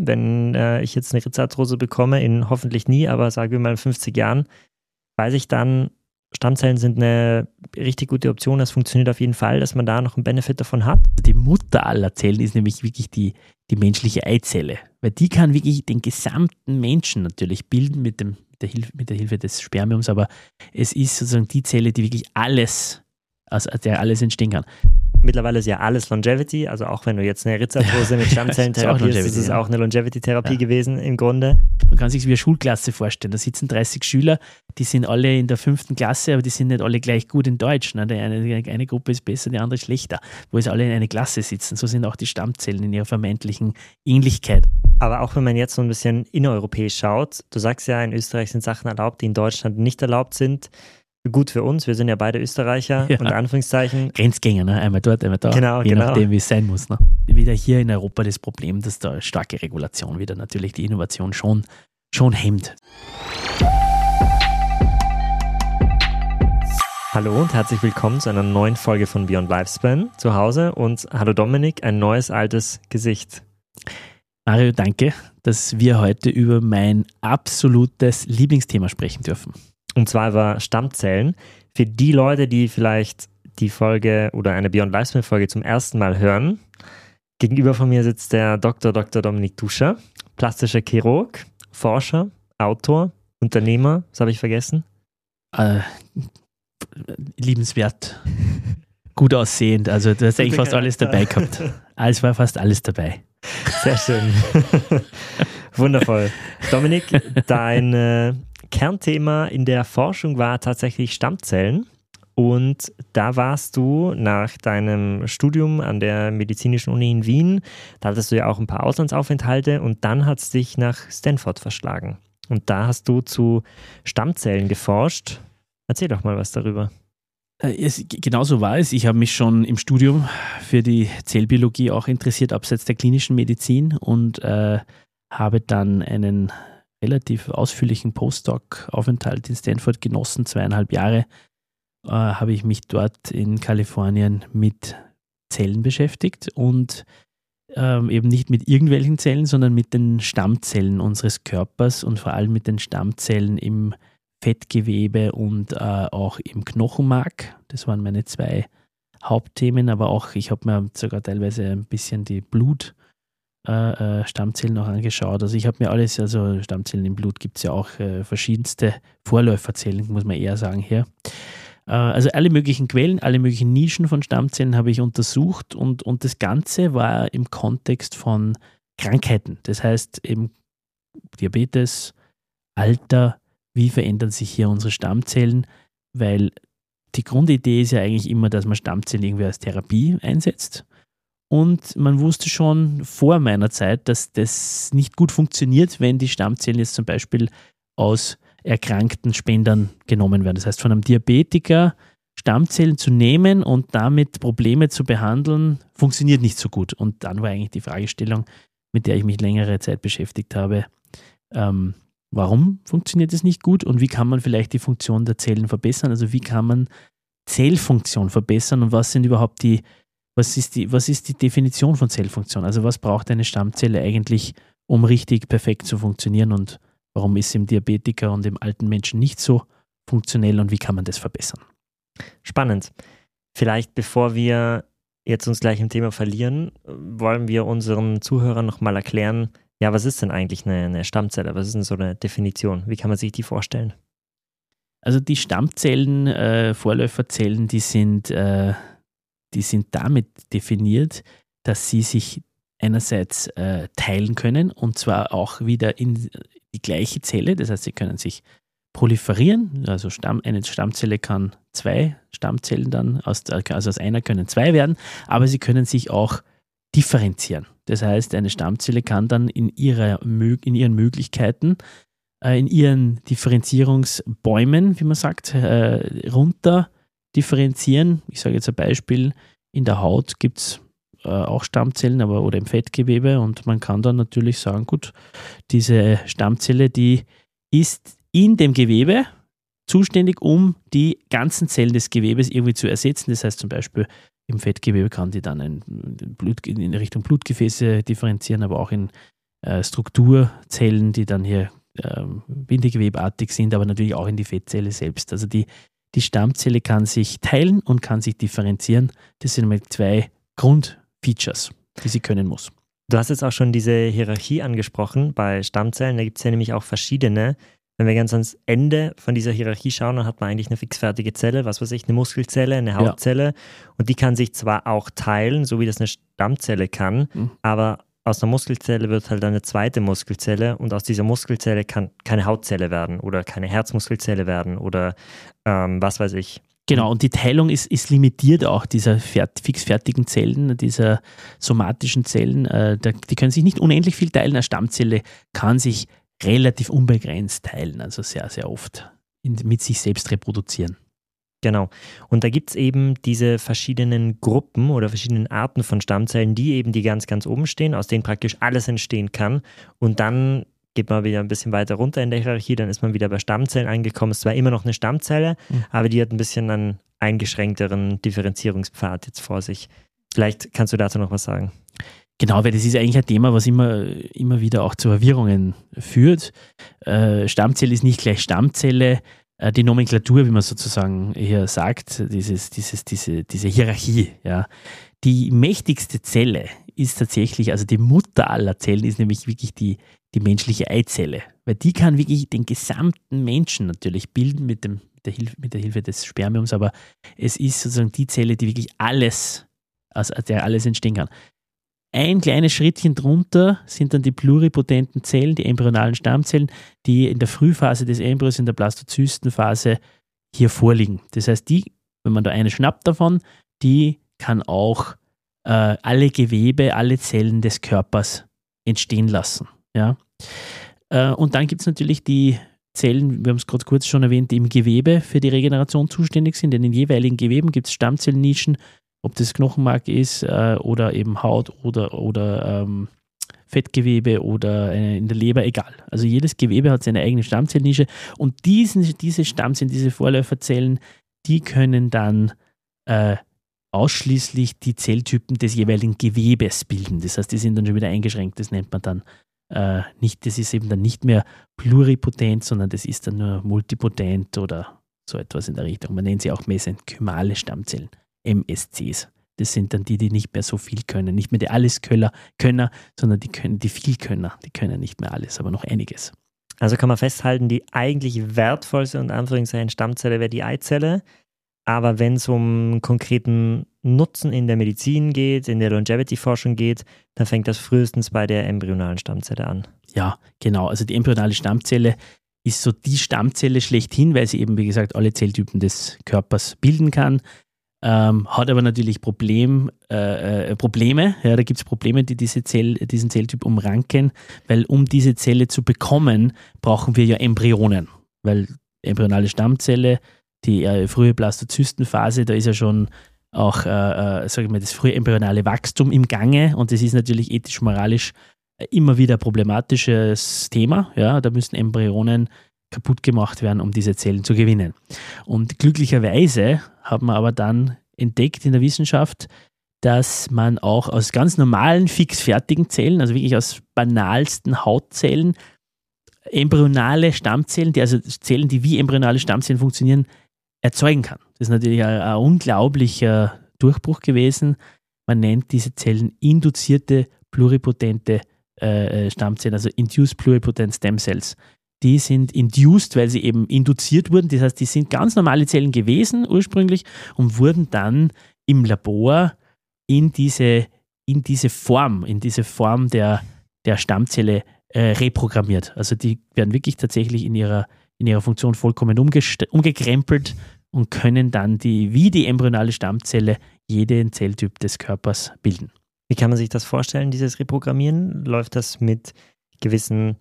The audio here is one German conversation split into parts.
wenn ich jetzt eine Rizarthrose bekomme, in hoffentlich nie, aber sagen wir mal in 50 Jahren, weiß ich dann, Stammzellen sind eine richtig gute Option, das funktioniert auf jeden Fall, dass man da noch einen Benefit davon hat. Die Mutter aller Zellen ist nämlich wirklich die menschliche Eizelle, weil die kann wirklich den gesamten Menschen natürlich bilden mit der Hilfe des Spermiums, aber es ist sozusagen die Zelle, die wirklich alles, aus der alles entstehen kann. Mittlerweile ist ja alles Longevity, also auch wenn du jetzt eine Rizarthrose mit Stammzellen therapierst, ist es auch eine Longevity-Therapie gewesen im Grunde. Man kann sich wie eine Schulklasse vorstellen, da sitzen 30 Schüler, die sind alle in der 5. Klasse, aber die sind nicht alle gleich gut in Deutsch. Ne? Eine Gruppe ist besser, die andere schlechter, wo es alle in einer Klasse sitzen. So sind auch die Stammzellen in ihrer vermeintlichen Ähnlichkeit. Aber auch wenn man jetzt so ein bisschen innereuropäisch schaut, du sagst ja, in Österreich sind Sachen erlaubt, die in Deutschland nicht erlaubt sind. Gut für uns, wir sind ja beide Österreicher, unter Anführungszeichen. Grenzgänger, ne? Einmal dort, einmal da, genau, je nachdem, wie es sein muss. Ne? Wieder hier in Europa das Problem, dass da starke Regulation wieder natürlich die Innovation schon hemmt. Hallo und herzlich willkommen zu einer neuen Folge von Beyond Lifespan zu Hause und hallo Dominik, ein neues altes Gesicht. Mario, danke, dass wir heute über mein absolutes Lieblingsthema sprechen dürfen. Und zwar über Stammzellen. Für die Leute, die vielleicht die Folge oder eine Beyond Lifespan Folge zum ersten Mal hören, gegenüber von mir sitzt der Dr. Dominik Duscher, plastischer Chirurg, Forscher, Autor, Unternehmer, was habe ich vergessen? Liebenswert, gut aussehend, also du hast eigentlich fast alles dabei gehabt. Es war fast alles dabei. Sehr schön. Wundervoll. Dominik, dein Kernthema in der Forschung war tatsächlich Stammzellen und da warst du nach deinem Studium an der Medizinischen Uni in Wien, da hattest du ja auch ein paar Auslandsaufenthalte und dann hat es dich nach Stanford verschlagen und da hast du zu Stammzellen geforscht. Erzähl doch mal was darüber. Genauso war es. Ich habe mich schon im Studium für die Zellbiologie auch interessiert, abseits der klinischen Medizin und habe dann einen relativ ausführlichen Postdoc-Aufenthalt in Stanford genossen, 2,5 Jahre, habe ich mich dort in Kalifornien mit Zellen beschäftigt und eben nicht mit irgendwelchen Zellen, sondern mit den Stammzellen unseres Körpers und vor allem mit den Stammzellen im Fettgewebe und auch im Knochenmark. Das waren meine 2 Hauptthemen, aber auch ich habe mir sogar teilweise ein bisschen die Stammzellen noch angeschaut. Also ich habe mir alles, also Stammzellen im Blut gibt es ja auch verschiedenste Vorläuferzellen, muss man eher sagen hier. Also alle möglichen Quellen, alle möglichen Nischen von Stammzellen habe ich untersucht und das Ganze war im Kontext von Krankheiten. Das heißt eben Diabetes, Alter, wie verändern sich hier unsere Stammzellen, weil die Grundidee ist ja eigentlich immer, dass man Stammzellen irgendwie als Therapie einsetzt. Und man wusste schon vor meiner Zeit, dass das nicht gut funktioniert, wenn die Stammzellen jetzt zum Beispiel aus erkrankten Spendern genommen werden. Das heißt, von einem Diabetiker Stammzellen zu nehmen und damit Probleme zu behandeln, funktioniert nicht so gut. Und dann war eigentlich die Fragestellung, mit der ich mich längere Zeit beschäftigt habe, warum funktioniert es nicht gut und wie kann man vielleicht die Funktion der Zellen verbessern? Also wie kann man Zellfunktion verbessern und was ist die Definition von Zellfunktion? Also was braucht eine Stammzelle eigentlich, um richtig perfekt zu funktionieren und warum ist sie im Diabetiker und im alten Menschen nicht so funktionell und wie kann man das verbessern? Spannend. Vielleicht bevor wir jetzt uns gleich im Thema verlieren, wollen wir unseren Zuhörern nochmal erklären, ja, was ist denn eigentlich eine Stammzelle? Was ist denn so eine Definition? Wie kann man sich die vorstellen? Also die Stammzellen, Vorläuferzellen, die sind damit definiert, dass sie sich einerseits teilen können und zwar auch wieder in die gleiche Zelle. Das heißt, sie können sich proliferieren. Also eine Stammzelle kann 2 Stammzellen dann, also aus einer können 2 werden, aber sie können sich auch differenzieren. Das heißt, eine Stammzelle kann dann in ihren Möglichkeiten, in ihren Differenzierungsbäumen, wie man sagt, runter differenzieren. Ich sage jetzt ein Beispiel, in der Haut gibt es auch Stammzellen oder im Fettgewebe und man kann dann natürlich sagen, gut, diese Stammzelle, die ist in dem Gewebe zuständig, um die ganzen Zellen des Gewebes irgendwie zu ersetzen. Das heißt zum Beispiel, im Fettgewebe kann die dann in Richtung Blutgefäße differenzieren, aber auch in Strukturzellen, die dann hier bindegewebartig sind, aber natürlich auch in die Fettzelle selbst. Also die Stammzelle kann sich teilen und kann sich differenzieren. Das sind mal 2 Grundfeatures, die sie können muss. Du hast jetzt auch schon diese Hierarchie angesprochen bei Stammzellen. Da gibt es ja nämlich auch verschiedene. Wenn wir ganz ans Ende von dieser Hierarchie schauen, dann hat man eigentlich eine fixfertige Zelle, was weiß ich, eine Muskelzelle, eine Hautzelle. Und die kann sich zwar auch teilen, so wie das eine Stammzelle kann, aber aus einer Muskelzelle wird halt eine zweite Muskelzelle und aus dieser Muskelzelle kann keine Hautzelle werden oder keine Herzmuskelzelle werden oder was weiß ich. Genau, und die Teilung ist limitiert auch dieser fixfertigen Zellen, dieser somatischen Zellen. Die können sich nicht unendlich viel teilen. Eine Stammzelle kann sich relativ unbegrenzt teilen, also sehr, sehr oft mit sich selbst reproduzieren. Genau. Und da gibt es eben diese verschiedenen Gruppen oder verschiedenen Arten von Stammzellen, die ganz, ganz oben stehen, aus denen praktisch alles entstehen kann. Und dann geht man wieder ein bisschen weiter runter in der Hierarchie, dann ist man wieder bei Stammzellen angekommen. Es war immer noch eine Stammzelle, aber die hat ein bisschen einen eingeschränkteren Differenzierungspfad jetzt vor sich. Vielleicht kannst du dazu noch was sagen. Genau, weil das ist eigentlich ein Thema, was immer wieder auch zu Verwirrungen führt. Stammzelle ist nicht gleich Stammzelle. Die Nomenklatur, wie man sozusagen hier sagt, diese Hierarchie, ja. Die mächtigste Zelle ist tatsächlich, also die Mutter aller Zellen ist nämlich wirklich die menschliche Eizelle, weil die kann wirklich den gesamten Menschen natürlich bilden mit der Hilfe des Spermiums, aber es ist sozusagen die Zelle, die wirklich alles, aus der alles entstehen kann. Ein kleines Schrittchen drunter sind dann die pluripotenten Zellen, die embryonalen Stammzellen, die in der Frühphase des Embryos, in der Blastozystenphase hier vorliegen. Das heißt, wenn man da eine schnappt davon, die kann auch alle Gewebe, alle Zellen des Körpers entstehen lassen. Ja? Und dann gibt es natürlich die Zellen, wir haben es gerade kurz schon erwähnt, die im Gewebe für die Regeneration zuständig sind. In den jeweiligen Geweben gibt es Stammzellnischen, ob das Knochenmark ist oder eben Haut oder Fettgewebe oder in der Leber, egal. Also jedes Gewebe hat seine eigene Stammzellnische und diese Stammzellen, diese Vorläuferzellen, die können dann ausschließlich die Zelltypen des jeweiligen Gewebes bilden. Das heißt, die sind dann schon wieder eingeschränkt. Das nennt man dann das ist eben dann nicht mehr pluripotent, sondern das ist dann nur multipotent oder so etwas in der Richtung. Man nennt sie auch mesenchymale Stammzellen, MSCs. Das sind dann die nicht mehr so viel können. Nicht mehr die Alleskönner, sondern die Vielkönner. Die können nicht mehr alles, aber noch einiges. Also kann man festhalten, die eigentlich wertvollste und Anführungszeichen Stammzelle wäre die Eizelle. Aber wenn es um konkreten Nutzen in der Medizin geht, in der Longevity-Forschung geht, dann fängt das frühestens bei der embryonalen Stammzelle an. Ja, genau. Also die embryonale Stammzelle ist so die Stammzelle schlechthin, weil sie eben, wie gesagt, alle Zelltypen des Körpers bilden kann. Hat aber natürlich Probleme. Ja, da gibt es Probleme, die diesen Zelltyp umranken, weil um diese Zelle zu bekommen, brauchen wir ja Embryonen. Weil embryonale Stammzelle, die frühe Blastozystenphase, da ist ja schon auch das frühe embryonale Wachstum im Gange und das ist natürlich ethisch-moralisch immer wieder ein problematisches Thema. Ja, da müssen Embryonen kaputt gemacht werden, um diese Zellen zu gewinnen. Und glücklicherweise haben wir aber dann entdeckt in der Wissenschaft, dass man auch aus ganz normalen, fixfertigen Zellen, also wirklich aus banalsten Hautzellen, embryonale Stammzellen, also Zellen, die wie embryonale Stammzellen funktionieren, erzeugen kann. Das ist natürlich ein unglaublicher Durchbruch gewesen. Man nennt diese Zellen induzierte pluripotente Stammzellen, also Induced Pluripotent Stem Cells. Die sind induced, weil sie eben induziert wurden. Das heißt, die sind ganz normale Zellen gewesen ursprünglich und wurden dann im Labor in diese Form der Stammzelle reprogrammiert. Also die werden wirklich tatsächlich in ihrer Funktion vollkommen umgekrempelt und können dann wie die embryonale Stammzelle jeden Zelltyp des Körpers bilden. Wie kann man sich das vorstellen, dieses Reprogrammieren? Läuft das mit gewissen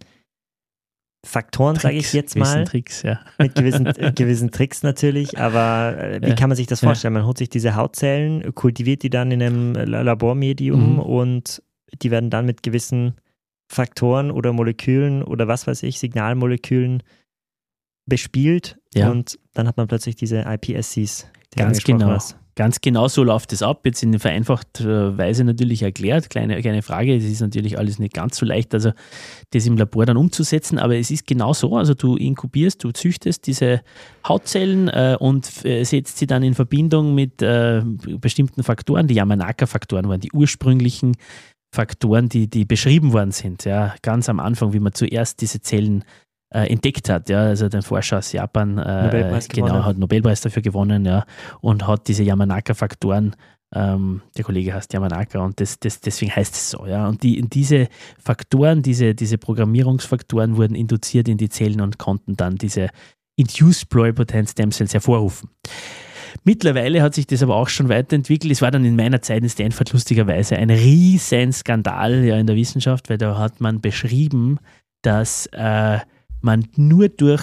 Faktoren, sage ich jetzt mal? Tricks, ja. Mit gewissen Tricks natürlich, aber wie kann man sich das vorstellen? Man holt sich diese Hautzellen, kultiviert die dann in einem Labormedium und die werden dann mit gewissen Faktoren oder Molekülen oder was weiß ich, Signalmolekülen bespielt und dann hat man plötzlich diese iPSCs, die ganz genau. hast. Ganz genau so läuft es ab. Jetzt in vereinfachter Weise natürlich erklärt. Kleine Frage, es ist natürlich alles nicht ganz so leicht, also das im Labor dann umzusetzen, aber es ist genau so. Also du inkubierst, du züchtest diese Hautzellen und setzt sie dann in Verbindung mit bestimmten Faktoren. Die Yamanaka-Faktoren waren die ursprünglichen Faktoren, die beschrieben worden sind. Ja, ganz am Anfang, wie man zuerst diese Zellen entdeckt hat. Ja, also der Forscher aus Japan hat Nobelpreis dafür gewonnen, ja, und hat diese Yamanaka-Faktoren, der Kollege heißt Yamanaka und deswegen heißt es so. Ja, und diese Faktoren, diese Programmierungsfaktoren wurden induziert in die Zellen und konnten dann diese Induced Pluripotent Stem Cells hervorrufen. Mittlerweile hat sich das aber auch schon weiterentwickelt. Es war dann in meiner Zeit in Stanford lustigerweise ein riesen Skandal ja, in der Wissenschaft, weil da hat man beschrieben, dass man nur durch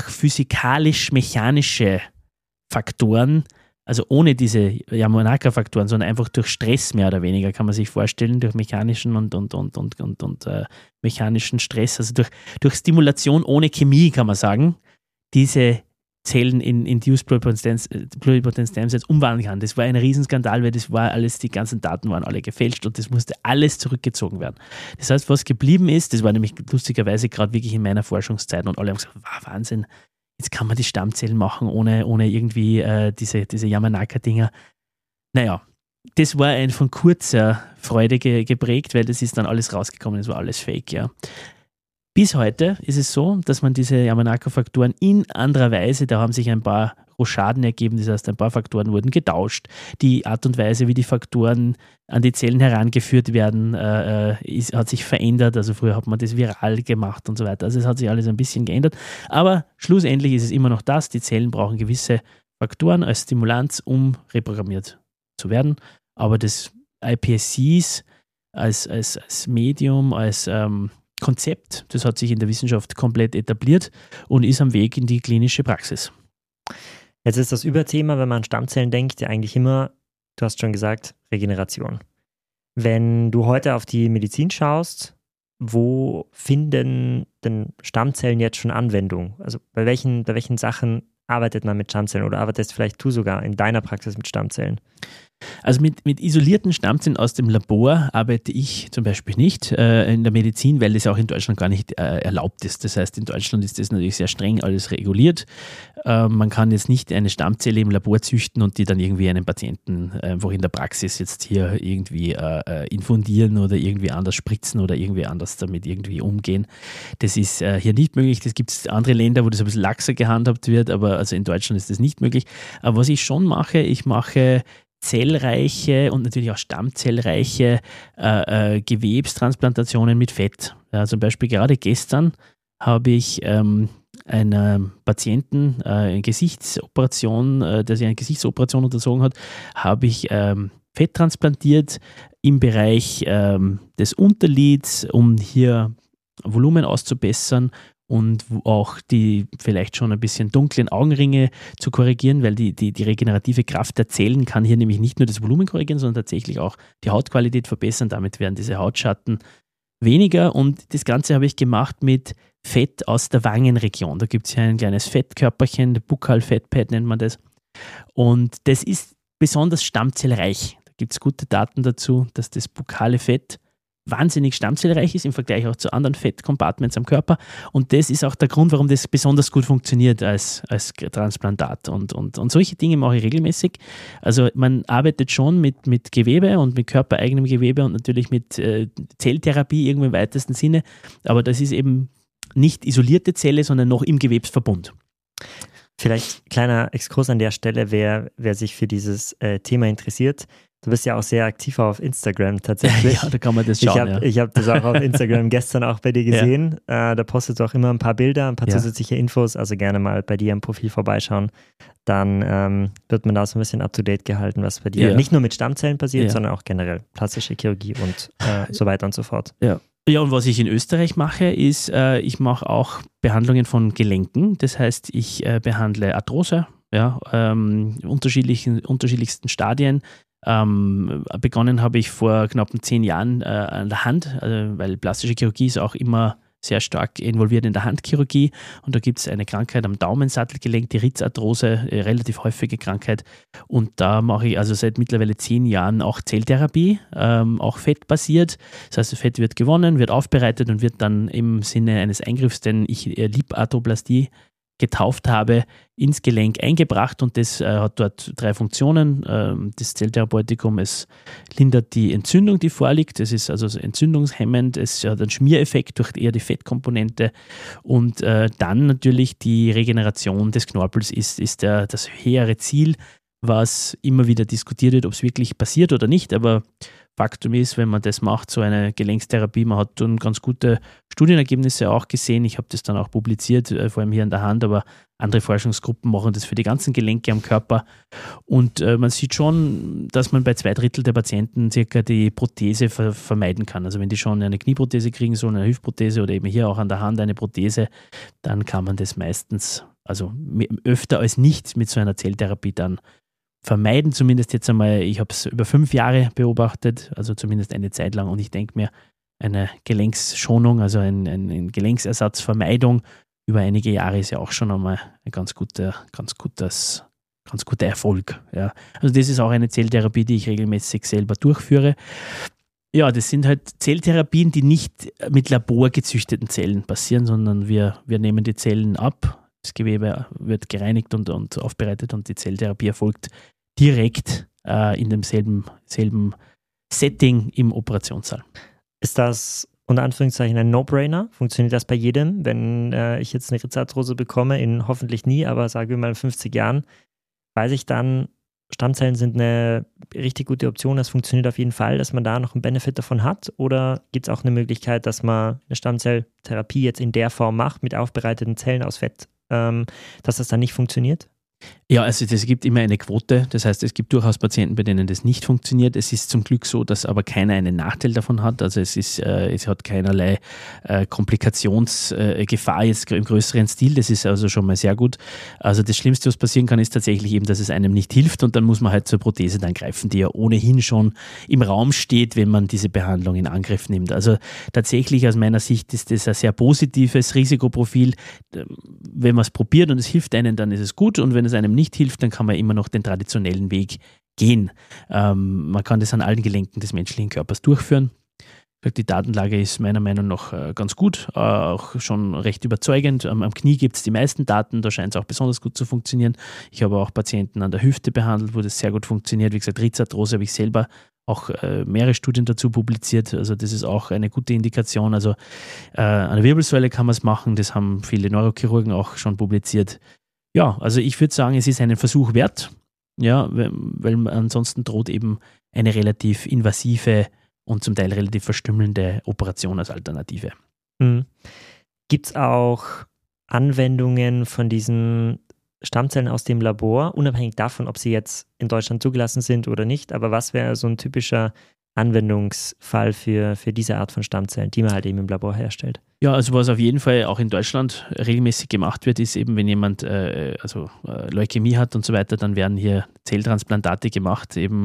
physikalisch-mechanische Faktoren, also ohne diese Yamanaka-Faktoren, sondern einfach durch Stress mehr oder weniger, kann man sich vorstellen, durch mechanischen und mechanischen Stress, also durch Stimulation ohne Chemie, kann man sagen, diese Zellen in Induced Pluripotent Stem Cells umwandeln kann. Das war ein Riesenskandal, weil das war alles, die ganzen Daten waren alle gefälscht und das musste alles zurückgezogen werden. Das heißt, was geblieben ist, das war nämlich lustigerweise gerade wirklich in meiner Forschungszeit und alle haben gesagt, wow, Wahnsinn, jetzt kann man die Stammzellen machen ohne irgendwie diese Yamanaka-Dinger. Naja, das war von kurzer Freude geprägt, weil das ist dann alles rausgekommen, das war alles Fake, ja. Bis heute ist es so, dass man diese Yamanaka-Faktoren in anderer Weise, da haben sich ein paar Rochaden ergeben, das heißt, ein paar Faktoren wurden getauscht. Die Art und Weise, wie die Faktoren an die Zellen herangeführt werden, hat sich verändert. Also früher hat man das viral gemacht und so weiter. Also es hat sich alles ein bisschen geändert. Aber schlussendlich ist es immer noch das, die Zellen brauchen gewisse Faktoren als Stimulanz, um reprogrammiert zu werden. Aber das iPSCs als Medium, als Konzept, das hat sich in der Wissenschaft komplett etabliert und ist am Weg in die klinische Praxis. Jetzt ist das Überthema, wenn man an Stammzellen denkt, ja eigentlich immer, du hast schon gesagt, Regeneration. Wenn du heute auf die Medizin schaust, wo finden denn Stammzellen jetzt schon Anwendung? Also bei welchen Sachen arbeitet man mit Stammzellen oder arbeitest vielleicht du sogar in deiner Praxis mit Stammzellen? Also mit isolierten Stammzellen aus dem Labor arbeite ich zum Beispiel nicht in der Medizin, weil das auch in Deutschland gar nicht erlaubt ist. Das heißt, in Deutschland ist das natürlich sehr streng alles reguliert. Man kann jetzt nicht eine Stammzelle im Labor züchten und die dann irgendwie einem Patienten einfach in der Praxis jetzt hier irgendwie infundieren oder irgendwie anders spritzen oder irgendwie anders damit irgendwie umgehen. Das ist hier nicht möglich. Das gibt es andere Länder, wo das ein bisschen laxer gehandhabt wird, aber also in Deutschland ist das nicht möglich. Aber was ich schon mache, ich mache zellreiche und natürlich auch stammzellreiche Gewebstransplantationen mit Fett. Ja, zum Beispiel gerade gestern habe ich einen Patienten, eine Gesichtsoperation, der sich eine Gesichtsoperation unterzogen hat, habe ich Fett transplantiert im Bereich des Unterlids, um hier Volumen auszubessern und auch die vielleicht schon ein bisschen dunklen Augenringe zu korrigieren, weil die regenerative Kraft der Zellen kann hier nämlich nicht nur das Volumen korrigieren, sondern tatsächlich auch die Hautqualität verbessern. Damit werden diese Hautschatten weniger und das Ganze habe ich gemacht mit Fett aus der Wangenregion. Da gibt es ja ein kleines Fettkörperchen, Buccal Fat Pad nennt man das. Und das ist besonders stammzellreich. Da gibt es gute Daten dazu, dass das buccale Fett wahnsinnig stammzellreich ist im Vergleich auch zu anderen Fettcompartments am Körper und das ist auch der Grund, warum das besonders gut funktioniert als Transplantat und solche Dinge mache ich regelmäßig. Also man arbeitet schon mit Gewebe und mit körpereigenem Gewebe und natürlich mit Zelltherapie irgendwo im weitesten Sinne, aber das ist eben nicht isolierte Zelle, sondern noch im Gewebsverbund. Vielleicht kleiner Exkurs an der Stelle, wer sich für dieses Thema interessiert. Du bist ja auch sehr aktiv auf Instagram tatsächlich. Ja, da kann man das schauen. Ich hab das auch auf Instagram gestern auch bei dir gesehen. Ja. Da postest du auch immer ein paar Bilder, ein paar zusätzliche Infos. Also gerne mal bei dir im Profil vorbeischauen. Dann wird man da so ein bisschen up-to-date gehalten, was bei dir nicht nur mit Stammzellen passiert, sondern auch generell plastische Chirurgie und so weiter und so fort. Ja, und was ich in Österreich mache, ist, ich mache auch Behandlungen von Gelenken. Das heißt, ich behandle Arthrose, unterschiedlichsten Stadien. Begonnen habe ich vor knapp 10 Jahren an der Hand, weil plastische Chirurgie ist auch immer sehr stark involviert in der Handchirurgie und da gibt es eine Krankheit am Daumensattelgelenk, die Ritzarthrose, relativ häufige Krankheit und da mache ich also seit mittlerweile 10 Jahren auch Zelltherapie, auch fettbasiert. Das heißt, das Fett wird gewonnen, wird aufbereitet und wird dann im Sinne eines Eingriffs, den ich Liparthroplastie getauft habe, ins Gelenk eingebracht und das hat dort 3 Funktionen. Das Zelltherapeutikum, es lindert die Entzündung, die vorliegt. Es ist also entzündungshemmend, es hat einen Schmiereffekt durch eher die Fettkomponente und dann natürlich die Regeneration des Knorpels ist das höhere Ziel, was immer wieder diskutiert wird, ob es wirklich passiert oder nicht, aber Faktum ist, wenn man das macht, so eine Gelenkstherapie, man hat dann ganz gute Studienergebnisse auch gesehen. Ich habe das dann auch publiziert, vor allem hier in der Hand, aber andere Forschungsgruppen machen das für die ganzen Gelenke am Körper. Und man sieht schon, dass man bei 2/3 der Patienten circa die Prothese vermeiden kann. Also wenn die schon eine Knieprothese kriegen sollen, eine Hüftprothese oder eben hier auch an der Hand eine Prothese, dann kann man das meistens, also öfter als nicht mit so einer Zelltherapie dann vermeiden, zumindest jetzt einmal, ich habe es über 5 Jahre beobachtet, also zumindest eine Zeit lang und ich denke mir, eine Gelenksschonung, also ein Gelenksersatzvermeidung über einige Jahre ist ja auch schon einmal ein ganz guter Erfolg. Ja. Also das ist auch eine Zelltherapie, die ich regelmäßig selber durchführe. Ja, das sind halt Zelltherapien, die nicht mit laborgezüchteten Zellen passieren, sondern wir nehmen die Zellen ab, das Gewebe wird gereinigt und aufbereitet und die Zelltherapie erfolgt direkt in demselben Setting im Operationssaal. Ist das unter Anführungszeichen ein No-Brainer? Funktioniert das bei jedem? Wenn ich jetzt eine Ritzarthrose bekomme, in hoffentlich nie, aber sagen wir mal in 50 Jahren, weiß ich dann, Stammzellen sind eine richtig gute Option, das funktioniert auf jeden Fall, dass man da noch einen Benefit davon hat? Oder gibt es auch eine Möglichkeit, dass man eine Stammzelltherapie jetzt in der Form macht, mit aufbereiteten Zellen aus Fett, dass das dann nicht funktioniert? Ja, also es gibt immer eine Quote. Das heißt, es gibt durchaus Patienten, bei denen das nicht funktioniert. Es ist zum Glück so, dass aber keiner einen Nachteil davon hat. Also es hat keinerlei Komplikationsgefahr jetzt im größeren Stil. Das ist also schon mal sehr gut. Also das Schlimmste, was passieren kann, ist tatsächlich eben, dass es einem nicht hilft und dann muss man halt zur Prothese dann greifen, die ja ohnehin schon im Raum steht, wenn man diese Behandlung in Angriff nimmt. Also tatsächlich aus meiner Sicht ist das ein sehr positives Risikoprofil. Wenn man es probiert und es hilft einem, dann ist es gut und wenn es einem nicht hilft, dann kann man immer noch den traditionellen Weg gehen. Man kann das an allen Gelenken des menschlichen Körpers durchführen. Die Datenlage ist meiner Meinung nach ganz gut, auch schon recht überzeugend. Am Knie gibt es die meisten Daten, da scheint es auch besonders gut zu funktionieren. Ich habe auch Patienten an der Hüfte behandelt, wo das sehr gut funktioniert. Wie gesagt, Ritzarthrose habe ich selber auch mehrere Studien dazu publiziert. Also das ist auch eine gute Indikation. Also an der Wirbelsäule kann man es machen, das haben viele Neurochirurgen auch schon publiziert. Ja, also ich würde sagen, es ist einen Versuch wert, ja, weil ansonsten droht eben eine relativ invasive und zum Teil relativ verstümmelnde Operation als Alternative. Mhm. Gibt es auch Anwendungen von diesen Stammzellen aus dem Labor, unabhängig davon, ob sie jetzt in Deutschland zugelassen sind oder nicht, aber was wäre so ein typischer Anwendungsfall für diese Art von Stammzellen, die man halt eben im Labor herstellt? Ja, also was auf jeden Fall auch in Deutschland regelmäßig gemacht wird, ist eben, wenn jemand Leukämie hat und so weiter, dann werden hier Zelltransplantate gemacht, eben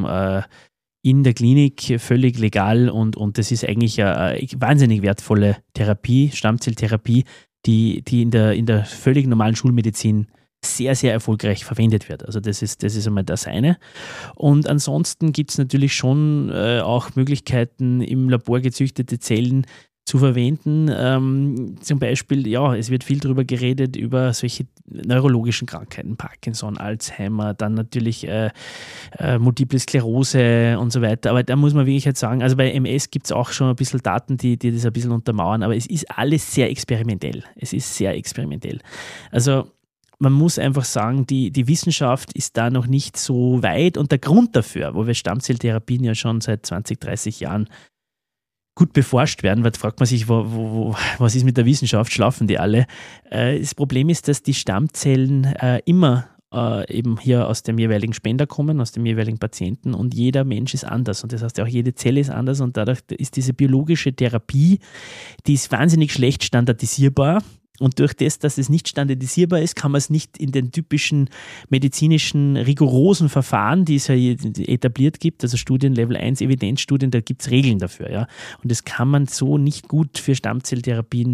in der Klinik völlig legal und das ist eigentlich eine wahnsinnig wertvolle Therapie, Stammzelltherapie, die in der völlig normalen Schulmedizin sehr, sehr erfolgreich verwendet wird. Also das ist einmal das eine. Und ansonsten gibt es natürlich schon auch Möglichkeiten, im Labor gezüchtete Zellen zu verwenden. Zum Beispiel, ja, es wird viel darüber geredet, über solche neurologischen Krankheiten, Parkinson, Alzheimer, dann natürlich Multiple Sklerose und so weiter. Aber da muss man wirklich halt sagen, also bei MS gibt es auch schon ein bisschen Daten, die das ein bisschen untermauern, aber es ist alles sehr experimentell. Es ist sehr experimentell. Also man muss einfach sagen, die Wissenschaft ist da noch nicht so weit und der Grund dafür, wo wir Stammzelltherapien ja schon seit 20, 30 Jahren gut beforscht werden, weil da fragt man sich, was ist mit der Wissenschaft, schlafen die alle? Das Problem ist, dass die Stammzellen immer eben hier aus dem jeweiligen Spender kommen, aus dem jeweiligen Patienten und jeder Mensch ist anders und das heißt auch jede Zelle ist anders und dadurch ist diese biologische Therapie, die ist wahnsinnig schlecht standardisierbar. Und durch das, dass es nicht standardisierbar ist, kann man es nicht in den typischen medizinischen, rigorosen Verfahren, die es ja etabliert gibt, also Studien, Level 1, Evidenzstudien, da gibt es Regeln dafür. Ja. Und das kann man so nicht gut für Stammzelltherapien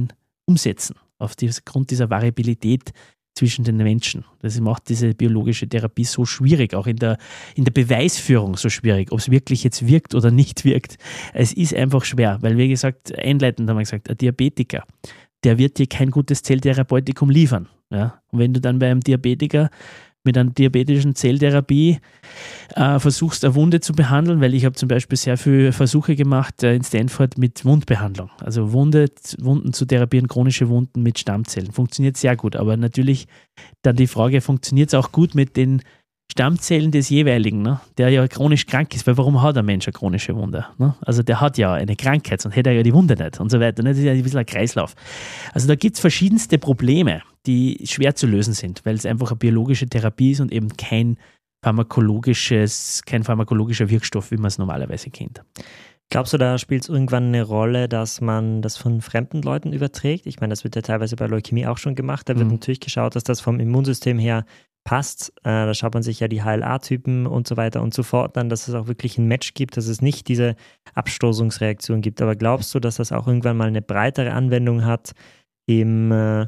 umsetzen, aufgrund dieser Variabilität zwischen den Menschen. Das macht diese biologische Therapie so schwierig, auch in der Beweisführung so schwierig, ob es wirklich jetzt wirkt oder nicht wirkt. Es ist einfach schwer, weil, wie gesagt, einleitend haben wir gesagt, ein Diabetiker, der wird dir kein gutes Zelltherapeutikum liefern. Ja? Und wenn du dann bei einem Diabetiker mit einer diabetischen Zelltherapie versuchst, eine Wunde zu behandeln, weil ich habe zum Beispiel sehr viele Versuche gemacht in Stanford mit Wundbehandlung. Also Wunden zu therapieren, chronische Wunden mit Stammzellen. Funktioniert sehr gut, aber natürlich dann die Frage, funktioniert es auch gut mit den Stammzellen des jeweiligen, ne? Der ja chronisch krank ist, weil warum hat ein Mensch eine chronische Wunde? Ne? Also der hat ja eine Krankheit, sonst hätte er ja die Wunde nicht und so weiter. Ne? Das ist ja ein bisschen ein Kreislauf. Also da gibt es verschiedenste Probleme, die schwer zu lösen sind, weil es einfach eine biologische Therapie ist und eben kein pharmakologischer Wirkstoff, wie man es normalerweise kennt. Glaubst du, da spielt es irgendwann eine Rolle, dass man das von fremden Leuten überträgt? Ich meine, das wird ja teilweise bei Leukämie auch schon gemacht. Da wird natürlich geschaut, dass das vom Immunsystem her passt. Da schaut man sich ja die HLA-Typen und so weiter und so fort an, dass es auch wirklich ein Match gibt, dass es nicht diese Abstoßungsreaktion gibt. Aber glaubst du, dass das auch irgendwann mal eine breitere Anwendung hat in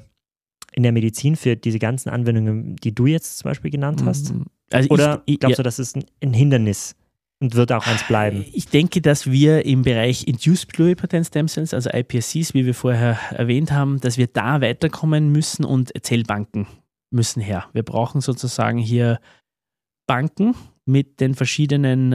der Medizin für diese ganzen Anwendungen, die du jetzt zum Beispiel genannt hast? Also oder glaubst du, das ist ein Hindernis und wird auch eins bleiben? Ich denke, dass wir im Bereich Induced Pluripotent Stem Cells, also iPSCs, wie wir vorher erwähnt haben, dass wir da weiterkommen müssen und Zellbanken müssen her. Wir brauchen sozusagen hier Banken mit den verschiedenen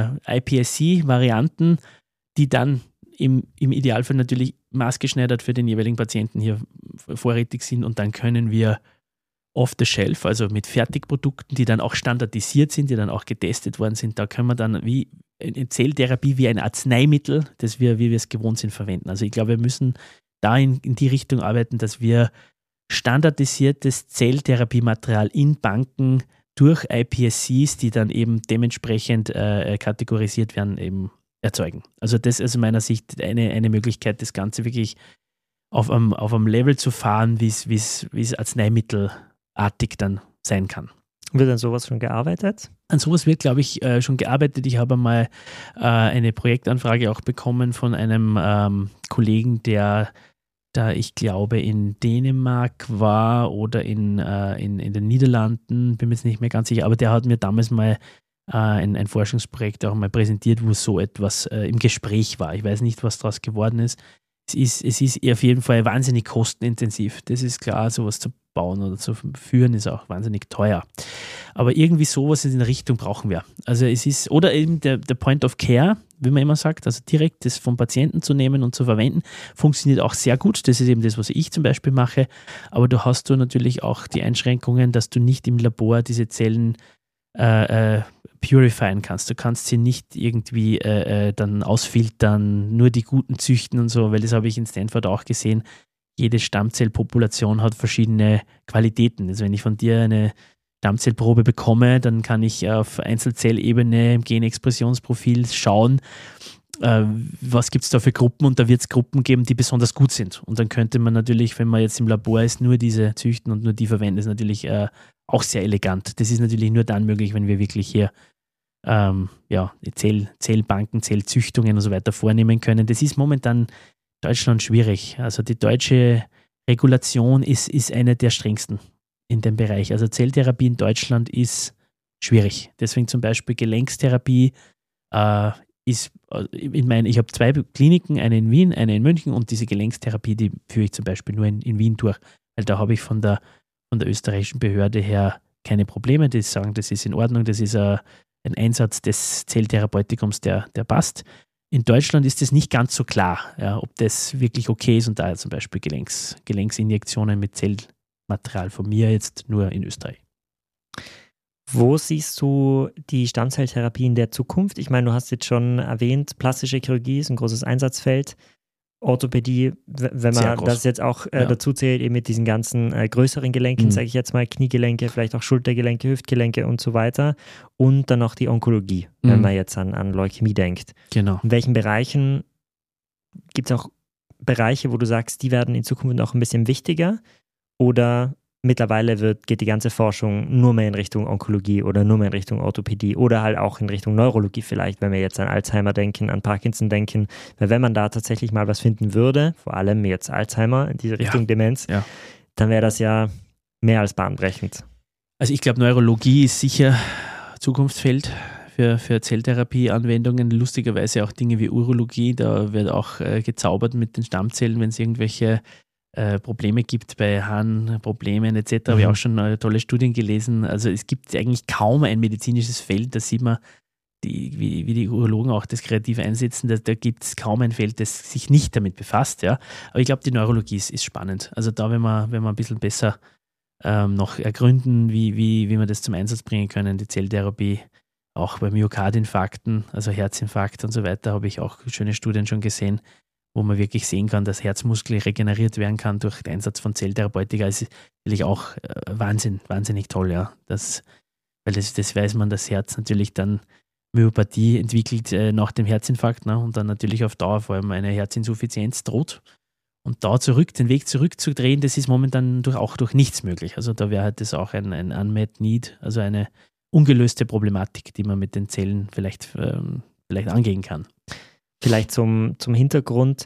iPSC-Varianten, die dann im Idealfall natürlich maßgeschneidert für den jeweiligen Patienten hier vorrätig sind, und dann können wir off the shelf, also mit Fertigprodukten, die dann auch standardisiert sind, die dann auch getestet worden sind, da können wir dann wie eine Zelltherapie wie ein Arzneimittel, das wir, wie wir es gewohnt sind, verwenden. Also ich glaube, wir müssen da in die Richtung arbeiten, dass wir standardisiertes Zelltherapiematerial in Banken durch iPSCs, die dann eben dementsprechend kategorisiert werden, eben erzeugen. Also das ist aus meiner Sicht eine Möglichkeit, das Ganze wirklich auf einem Level zu fahren, wie es arzneimittelartig dann sein kann. Wird an sowas schon gearbeitet? An sowas wird, glaube ich, schon gearbeitet. Ich habe einmal eine Projektanfrage auch bekommen von einem Kollegen, der da, ich glaube, in Dänemark war oder in den Niederlanden, bin mir jetzt nicht mehr ganz sicher, aber der hat mir damals mal ein Forschungsprojekt auch mal präsentiert, wo so etwas im Gespräch war. Ich weiß nicht, was daraus geworden ist. Es ist auf jeden Fall wahnsinnig kostenintensiv. Das ist klar, sowas zu bauen oder zu führen ist auch wahnsinnig teuer. Aber irgendwie sowas in der Richtung brauchen wir. Also es ist, oder eben der Point of Care, wie man immer sagt, also direkt das vom Patienten zu nehmen und zu verwenden, funktioniert auch sehr gut. Das ist eben das, was ich zum Beispiel mache. Aber du hast natürlich auch die Einschränkungen, dass du nicht im Labor diese Zellen purifieren kannst. Du kannst sie nicht irgendwie dann ausfiltern, nur die guten züchten und so, weil das habe ich in Stanford auch gesehen. Jede Stammzellpopulation hat verschiedene Qualitäten. Also wenn ich von dir eine Stammzellprobe bekomme, dann kann ich auf Einzelzellebene im Genexpressionsprofil schauen, was gibt es da für Gruppen, und da wird es Gruppen geben, die besonders gut sind. Und dann könnte man natürlich, wenn man jetzt im Labor ist, nur diese züchten und nur die verwenden. Das ist natürlich auch sehr elegant. Das ist natürlich nur dann möglich, wenn wir wirklich hier Zellbanken, Zellzüchtungen und so weiter vornehmen können. Das ist momentan in Deutschland schwierig. Also die deutsche Regulation ist eine der strengsten in dem Bereich. Also Zelltherapie in Deutschland ist schwierig. Deswegen zum Beispiel Gelenkstherapie ist, ich habe 2 Kliniken, eine in Wien, eine in München, und diese Gelenkstherapie, die führe ich zum Beispiel nur in Wien durch, weil da habe ich von der österreichischen Behörde her keine Probleme. Die sagen, das ist in Ordnung, das ist ein Einsatz des Zelltherapeutikums, der passt. In Deutschland ist es nicht ganz so klar, ja, ob das wirklich okay ist, und da zum Beispiel Gelenksinjektionen mit Zellmaterial von mir jetzt nur in Österreich. Wo siehst du die Stammzelltherapie in der Zukunft? Ich meine, du hast jetzt schon erwähnt, plastische Chirurgie ist ein großes Einsatzfeld. Orthopädie, wenn man das jetzt auch dazu zählt, eben mit diesen ganzen größeren Gelenken, sage ich jetzt mal, Kniegelenke, vielleicht auch Schultergelenke, Hüftgelenke und so weiter. Und dann noch die Onkologie, wenn man jetzt an Leukämie denkt. Genau. In welchen Bereichen gibt es auch Bereiche, wo du sagst, die werden in Zukunft noch ein bisschen wichtiger? Oder mittlerweile geht die ganze Forschung nur mehr in Richtung Onkologie oder nur mehr in Richtung Orthopädie oder halt auch in Richtung Neurologie vielleicht, wenn wir jetzt an Alzheimer denken, an Parkinson denken. Weil wenn man da tatsächlich mal was finden würde, vor allem jetzt Alzheimer in diese Richtung Demenz, dann wäre das ja mehr als bahnbrechend. Also ich glaube, Neurologie ist sicher Zukunftsfeld für Zelltherapieanwendungen. Lustigerweise auch Dinge wie Urologie, da wird auch gezaubert mit den Stammzellen, wenn es irgendwelche Probleme gibt bei Harnproblemen etc. Habe ich auch schon tolle Studien gelesen. Also es gibt eigentlich kaum ein medizinisches Feld, da sieht man, wie die Urologen auch das kreativ einsetzen, da gibt es kaum ein Feld, das sich nicht damit befasst. Ja. Aber ich glaube, die Neurologie ist spannend. Also da, wenn wir ein bisschen besser noch ergründen, wie wir das zum Einsatz bringen können, die Zelltherapie, auch bei Myokardinfarkten, also Herzinfarkt und so weiter, habe ich auch schöne Studien schon gesehen, wo man wirklich sehen kann, dass Herzmuskel regeneriert werden kann durch den Einsatz von Zelltherapeutika. Das ist natürlich auch wahnsinnig toll, ja. Weil das weiß man, das Herz natürlich dann Myopathie entwickelt nach dem Herzinfarkt, ne, und dann natürlich auf Dauer vor allem eine Herzinsuffizienz droht. Und da den Weg zurückzudrehen, das ist momentan auch durch nichts möglich. Also da wäre halt das auch ein Unmet Need, also eine ungelöste Problematik, die man mit den Zellen vielleicht angehen kann. Vielleicht zum Hintergrund,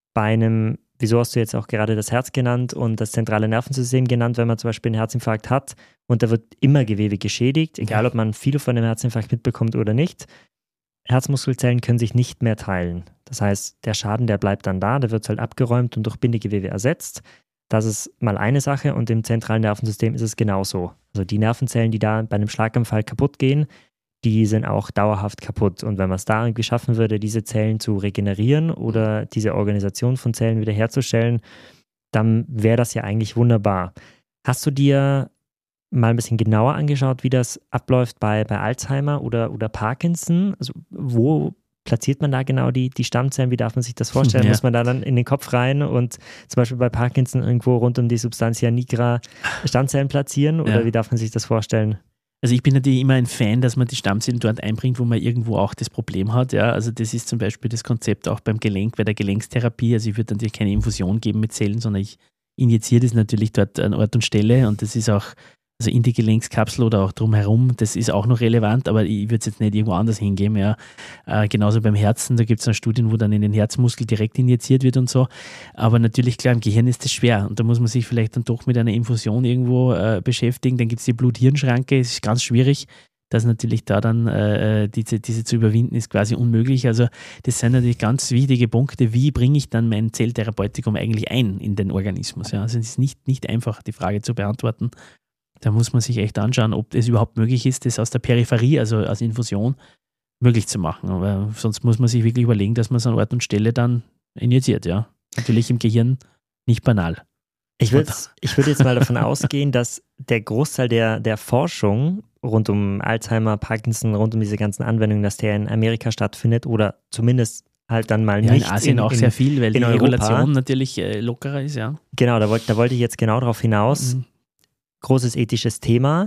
wieso hast du jetzt auch gerade das Herz genannt und das zentrale Nervensystem genannt, wenn man zum Beispiel einen Herzinfarkt hat und da wird immer Gewebe geschädigt, egal ob man viel von dem Herzinfarkt mitbekommt oder nicht. Herzmuskelzellen können sich nicht mehr teilen. Das heißt, der Schaden, der bleibt dann da, der wird halt abgeräumt und durch Bindegewebe ersetzt. Das ist mal eine Sache und im zentralen Nervensystem ist es genauso. Also die Nervenzellen, die da bei einem Schlaganfall kaputt gehen, die sind auch dauerhaft kaputt. Und wenn man es da irgendwie schaffen würde, diese Zellen zu regenerieren oder diese Organisation von Zellen wiederherzustellen, dann wäre das ja eigentlich wunderbar. Hast du dir mal ein bisschen genauer angeschaut, wie das abläuft bei Alzheimer oder Parkinson? Also wo platziert man da genau die Stammzellen? Wie darf man sich das vorstellen? Muss man da dann in den Kopf rein und zum Beispiel bei Parkinson irgendwo rund um die Substantia nigra Stammzellen platzieren? Oder wie darf man sich das vorstellen? Also ich bin natürlich immer ein Fan, dass man die Stammzellen dort einbringt, wo man irgendwo auch das Problem hat. Ja. Also das ist zum Beispiel das Konzept auch beim Gelenk, bei der Gelenkstherapie. Also ich würde natürlich keine Infusion geben mit Zellen, sondern ich injiziere das natürlich dort an Ort und Stelle und das ist auch, also in die Gelenkskapsel oder auch drumherum, das ist auch noch relevant, aber ich würde es jetzt nicht irgendwo anders hingeben. Ja. Genauso beim Herzen, da gibt es Studien, wo dann in den Herzmuskel direkt injiziert wird und so. Aber natürlich, klar, im Gehirn ist das schwer und da muss man sich vielleicht dann doch mit einer Infusion irgendwo beschäftigen. Dann gibt es die Blut-Hirn-Schranke, es ist ganz schwierig. Das natürlich da dann diese zu überwinden, ist quasi unmöglich. Also das sind natürlich ganz wichtige Punkte. Wie bringe ich dann mein Zelltherapeutikum eigentlich ein in den Organismus? Ja. Also es ist nicht einfach, die Frage zu beantworten. Da muss man sich echt anschauen, ob es überhaupt möglich ist, das aus der Peripherie, also als Infusion, möglich zu machen. Aber sonst muss man sich wirklich überlegen, dass man es an Ort und Stelle dann injiziert. Ja. Natürlich im Gehirn nicht banal. Ich würde jetzt mal davon ausgehen, dass der Großteil der Forschung rund um Alzheimer, Parkinson, rund um diese ganzen Anwendungen, dass der in Amerika stattfindet oder zumindest halt dann mal nicht in Asien auch sehr viel, weil die Europa. Regulation natürlich lockerer ist. Ja. Genau, da wollte ich jetzt genau darauf hinaus. Großes ethisches Thema.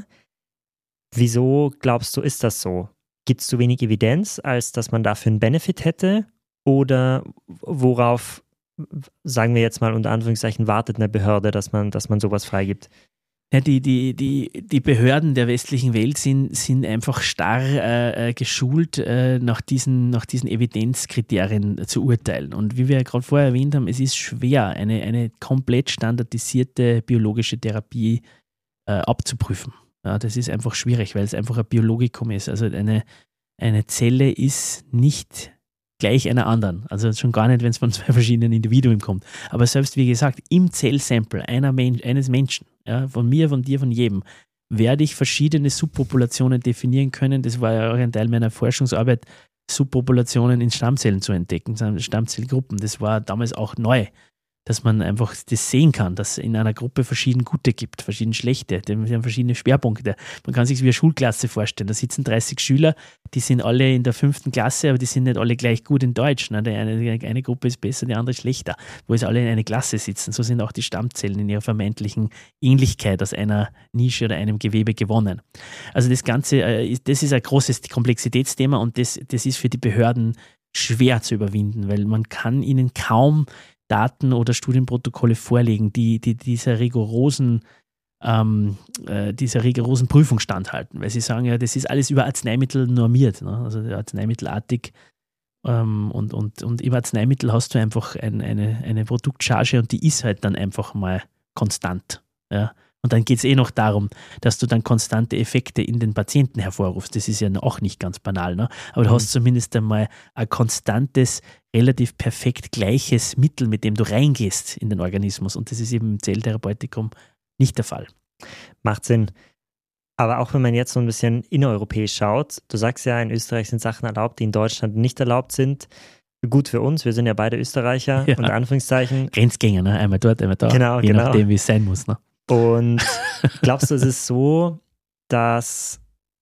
Wieso glaubst du, ist das so? Gibt es zu wenig Evidenz, als dass man dafür einen Benefit hätte? Oder worauf, sagen wir jetzt mal unter Anführungszeichen, wartet eine Behörde, dass man sowas freigibt? Ja, die Behörden der westlichen Welt sind einfach starr geschult, nach diesen Evidenzkriterien zu urteilen. Und wie wir ja gerade vorher erwähnt haben, es ist schwer, eine komplett standardisierte biologische Therapie abzuprüfen. Ja, das ist einfach schwierig, weil es einfach ein Biologikum ist. Also eine Zelle ist nicht gleich einer anderen. Also schon gar nicht, wenn es von zwei verschiedenen Individuen kommt. Aber selbst, wie gesagt, im Zellsample eines Menschen, ja, von mir, von dir, von jedem, werde ich verschiedene Subpopulationen definieren können. Das war ja auch ein Teil meiner Forschungsarbeit, Subpopulationen in Stammzellen zu entdecken, Stammzellgruppen. Das war damals auch neu, dass man einfach das sehen kann, dass es in einer Gruppe verschiedene gute gibt, verschiedene schlechte, die haben verschiedene Schwerpunkte. Man kann sich wie eine Schulklasse vorstellen. Da sitzen 30 Schüler, die sind alle in der 5. Klasse, aber die sind nicht alle gleich gut in Deutsch. Ne? Die eine Gruppe ist besser, die andere schlechter, wo es alle in einer Klasse sitzen. So sind auch die Stammzellen in ihrer vermeintlichen Ähnlichkeit aus einer Nische oder einem Gewebe gewonnen. Also das Ganze, das ist ein großes Komplexitätsthema und das ist für die Behörden schwer zu überwinden, weil man kann ihnen kaum Daten oder Studienprotokolle vorlegen, die dieser rigorosen dieser rigorosen Prüfung standhalten, weil sie sagen, ja, das ist alles über Arzneimittel normiert, ne? Also arzneimittelartig. Und im Arzneimittel hast du einfach eine Produktcharge und die ist halt dann einfach mal konstant. Ja? Und dann geht es noch darum, dass du dann konstante Effekte in den Patienten hervorrufst. Das ist ja auch nicht ganz banal, ne? Aber du hast zumindest einmal ein konstantes, relativ perfekt gleiches Mittel, mit dem du reingehst in den Organismus. Und das ist eben im Zelltherapeutikum nicht der Fall. Macht Sinn. Aber auch wenn man jetzt so ein bisschen innereuropäisch schaut, du sagst ja, in Österreich sind Sachen erlaubt, die in Deutschland nicht erlaubt sind. Gut für uns, wir sind ja beide Österreicher, unter Anführungszeichen. Grenzgänger, ne? Einmal dort, einmal da. Genau, je nachdem, wie es sein muss. Ne? Und glaubst du, es ist so, dass,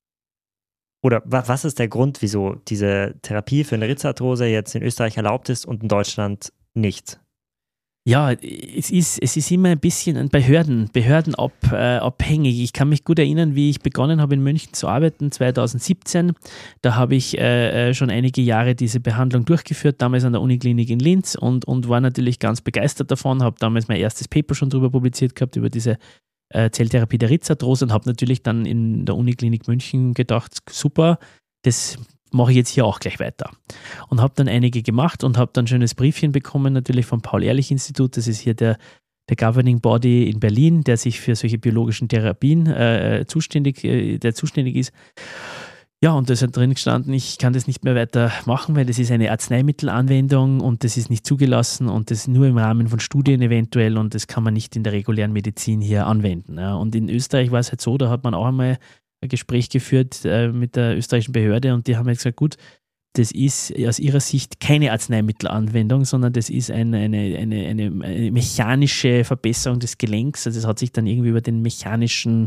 oder was ist der Grund, wieso diese Therapie für eine Rizarthrose jetzt in Österreich erlaubt ist und in Deutschland nicht? Ja, es ist immer ein bisschen an Behörden abhängig. Ich kann mich gut erinnern, wie ich begonnen habe in München zu arbeiten, 2017. Da habe ich schon einige Jahre diese Behandlung durchgeführt, damals an der Uniklinik in Linz und war natürlich ganz begeistert davon, habe damals mein erstes Paper schon darüber publiziert gehabt, über diese Zelltherapie der Rizarthrose und habe natürlich dann in der Uniklinik München gedacht, super, das mache ich jetzt hier auch gleich weiter. Und habe dann einige gemacht und habe dann ein schönes Briefchen bekommen, natürlich vom Paul-Ehrlich-Institut. Das ist hier der Governing Body in Berlin, der sich für solche biologischen Therapien zuständig ist. Ja, und da ist halt drin gestanden, ich kann das nicht mehr weiter machen, weil das ist eine Arzneimittelanwendung und das ist nicht zugelassen und das nur im Rahmen von Studien eventuell und das kann man nicht in der regulären Medizin hier anwenden. Ja. Und in Österreich war es halt so, da hat man auch einmal ein Gespräch geführt mit der österreichischen Behörde und die haben gesagt, gut, das ist aus ihrer Sicht keine Arzneimittelanwendung, sondern das ist eine mechanische Verbesserung des Gelenks. Also das hat sich dann irgendwie über den mechanischen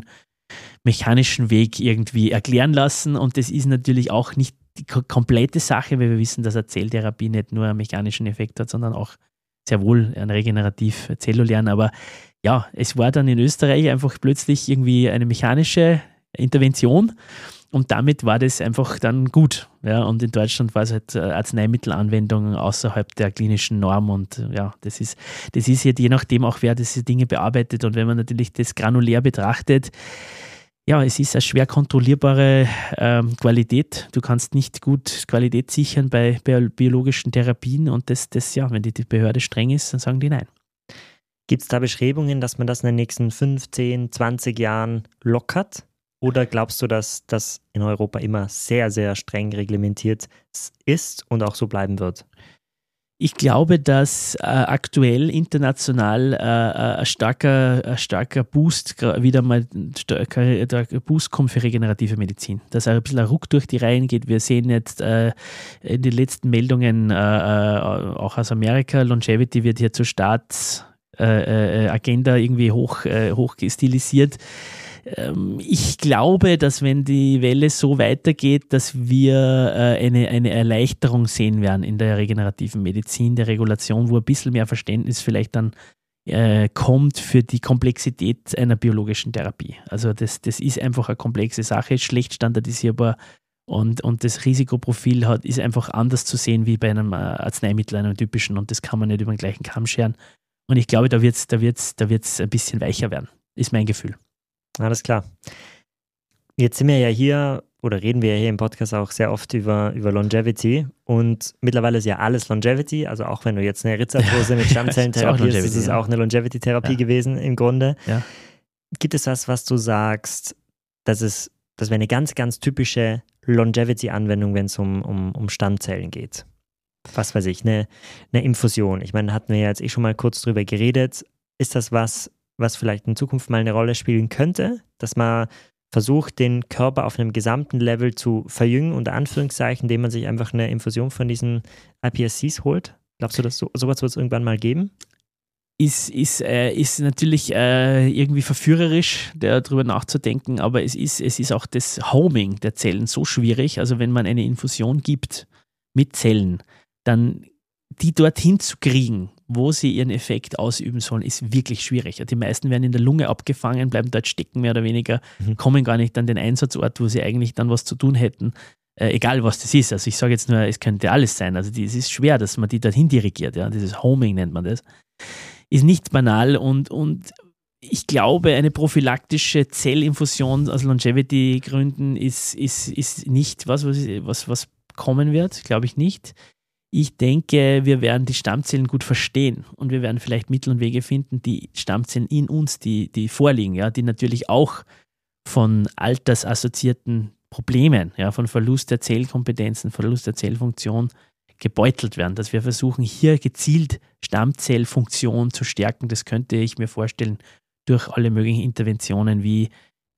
Weg irgendwie erklären lassen und das ist natürlich auch nicht die komplette Sache, weil wir wissen, dass eine Zelltherapie nicht nur einen mechanischen Effekt hat, sondern auch sehr wohl einen regenerativ-zellulären. Aber ja, es war dann in Österreich einfach plötzlich irgendwie eine mechanische Intervention und damit war das einfach dann gut. Ja, und in Deutschland war es halt Arzneimittelanwendung außerhalb der klinischen Norm und ja, das ist jetzt je nachdem auch, wer diese Dinge bearbeitet und wenn man natürlich das granulär betrachtet, ja, es ist eine schwer kontrollierbare Qualität. Du kannst nicht gut Qualität sichern bei biologischen Therapien und das ja, wenn die Behörde streng ist, dann sagen die nein. Gibt es da Bestrebungen, dass man das in den nächsten 15, 20 Jahren lockert? Oder glaubst du, dass das in Europa immer sehr, sehr streng reglementiert ist und auch so bleiben wird? Ich glaube, dass aktuell international ein starker Boost, wieder mal der Boost kommt für regenerative Medizin. Dass ein bisschen ein Ruck durch die Reihen geht. Wir sehen jetzt in den letzten Meldungen auch aus Amerika, Longevity wird hier zur Staatsagenda irgendwie hoch stilisiert. Ich glaube, dass wenn die Welle so weitergeht, dass wir eine Erleichterung sehen werden in der regenerativen Medizin, der Regulation, wo ein bisschen mehr Verständnis vielleicht dann kommt für die Komplexität einer biologischen Therapie. Also das ist einfach eine komplexe Sache, schlecht standardisierbar und das Risikoprofil ist einfach anders zu sehen wie bei einem Arzneimittel, einem typischen und das kann man nicht über den gleichen Kamm scheren. Und ich glaube, da wird's ein bisschen weicher werden, ist mein Gefühl. Alles klar. Jetzt sind wir ja hier, oder reden wir ja hier im Podcast auch sehr oft über Longevity und mittlerweile ist ja alles Longevity, also auch wenn du jetzt eine Rizarthrose mit Stammzellen therapierst, ist es auch eine Longevity-Therapie gewesen im Grunde. Ja. Gibt es was du sagst, das wäre eine ganz, ganz typische Longevity-Anwendung, wenn es um Stammzellen geht? Was weiß ich, eine Infusion. Ich meine, hatten wir ja jetzt schon mal kurz drüber geredet. Ist das was vielleicht in Zukunft mal eine Rolle spielen könnte, dass man versucht, den Körper auf einem gesamten Level zu verjüngen, unter Anführungszeichen, indem man sich einfach eine Infusion von diesen iPSCs holt? Glaubst du, dass sowas wird es irgendwann mal geben? Ist natürlich irgendwie verführerisch, darüber nachzudenken, aber es ist auch das Homing der Zellen so schwierig. Also wenn man eine Infusion gibt mit Zellen, dann die dorthin zu kriegen, wo sie ihren Effekt ausüben sollen, ist wirklich schwierig. Die meisten werden in der Lunge abgefangen, bleiben dort stecken mehr oder weniger, kommen gar nicht an den Einsatzort, wo sie eigentlich dann was zu tun hätten, egal was das ist. Also ich sage jetzt nur, es könnte alles sein. Also es ist schwer, dass man die dorthin dirigiert. Ja? Dieses Homing nennt man das. Ist nicht banal und ich glaube, eine prophylaktische Zellinfusion aus Longevity-Gründen ist nicht was kommen wird, glaube ich nicht. Ich denke, wir werden die Stammzellen gut verstehen und wir werden vielleicht Mittel und Wege finden, die Stammzellen in uns, die vorliegen, ja, die natürlich auch von altersassoziierten Problemen, ja, von Verlust der Zellkompetenzen, Verlust der Zellfunktion gebeutelt werden, dass wir versuchen, hier gezielt Stammzellfunktion zu stärken. Das könnte ich mir vorstellen durch alle möglichen Interventionen wie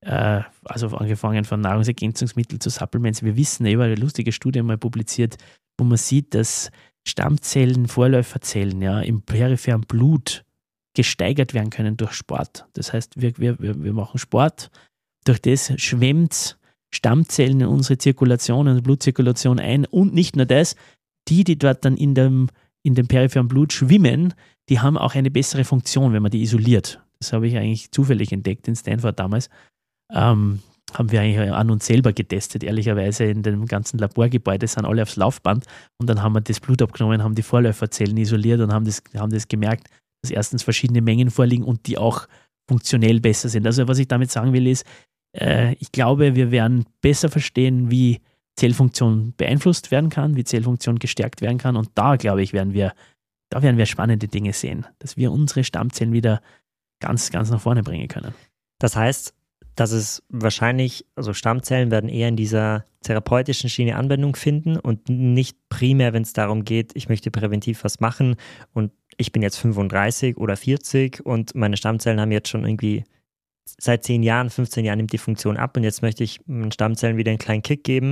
also angefangen von Nahrungsergänzungsmitteln zu Supplements. Wir wissen, ich habe eine lustige Studie mal publiziert, wo man sieht, dass Stammzellen, Vorläuferzellen ja, im peripheren Blut gesteigert werden können durch Sport. Das heißt, wir machen Sport, durch das schwemmt Stammzellen in unsere Zirkulation, in die Blutzirkulation ein und nicht nur das, die dort dann in dem peripheren Blut schwimmen, die haben auch eine bessere Funktion, wenn man die isoliert. Das habe ich eigentlich zufällig entdeckt in Stanford damals. Haben wir eigentlich an uns selber getestet, ehrlicherweise in dem ganzen Laborgebäude, sind alle aufs Laufband und dann haben wir das Blut abgenommen, haben die Vorläuferzellen isoliert und haben das gemerkt, dass erstens verschiedene Mengen vorliegen und die auch funktionell besser sind. Also was ich damit sagen will ist, ich glaube, wir werden besser verstehen, wie Zellfunktion beeinflusst werden kann, wie Zellfunktion gestärkt werden kann und da, glaube ich, werden wir spannende Dinge sehen, dass wir unsere Stammzellen wieder ganz, ganz nach vorne bringen können. Das heißt, dass es wahrscheinlich, also Stammzellen werden eher in dieser therapeutischen Schiene Anwendung finden und nicht primär, wenn es darum geht, ich möchte präventiv was machen und ich bin jetzt 35 oder 40 und meine Stammzellen haben jetzt schon irgendwie seit 10 Jahren, 15 Jahren nimmt die Funktion ab und jetzt möchte ich meinen Stammzellen wieder einen kleinen Kick geben.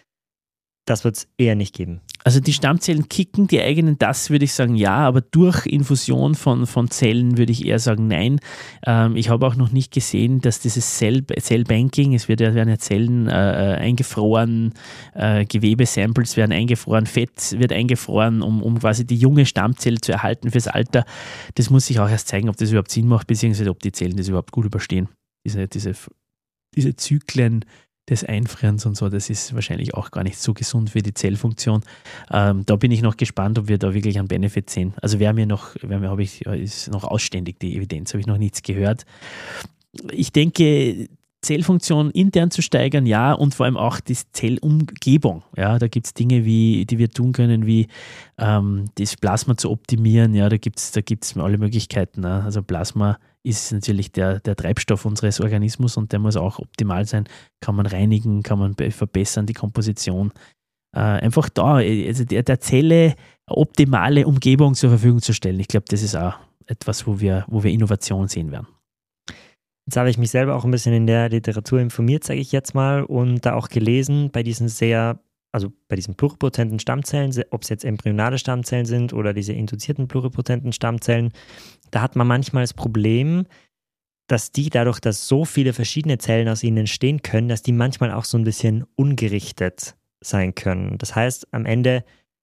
Das wird es eher nicht geben. Also die Stammzellen kicken, die eigenen, das würde ich sagen ja, aber durch Infusion von Zellen würde ich eher sagen nein. Ich habe auch noch nicht gesehen, dass dieses Cellbanking, es werden ja Zellen eingefroren, Gewebesamples werden eingefroren, Fett wird eingefroren, um quasi die junge Stammzelle zu erhalten fürs Alter. Das muss sich auch erst zeigen, ob das überhaupt Sinn macht, beziehungsweise ob die Zellen das überhaupt gut überstehen. Diese Zyklen des Einfrierens und so, das ist wahrscheinlich auch gar nicht so gesund für die Zellfunktion. Da bin ich noch gespannt, ob wir da wirklich einen Benefit sehen. Also ist noch ausständig, die Evidenz, habe ich noch nichts gehört. Ich denke, Zellfunktion intern zu steigern, ja, und vor allem auch die Zellumgebung. Ja, da gibt es Dinge, die wir tun können, wie das Plasma zu optimieren. Ja, da gibt's alle Möglichkeiten. Ne? Also Plasma ist natürlich der Treibstoff unseres Organismus und der muss auch optimal sein. Kann man reinigen, kann man verbessern, die Komposition. Einfach da, also der Zelle eine optimale Umgebung zur Verfügung zu stellen. Ich glaube, das ist auch etwas, wo wir Innovation sehen werden. Jetzt habe ich mich selber auch ein bisschen in der Literatur informiert, sage ich jetzt mal, und da auch gelesen, bei diesen pluripotenten Stammzellen, ob es jetzt embryonale Stammzellen sind oder diese induzierten pluripotenten Stammzellen, da hat man manchmal das Problem, dass die dadurch, dass so viele verschiedene Zellen aus ihnen entstehen können, dass die manchmal auch so ein bisschen ungerichtet sein können. Das heißt, am Ende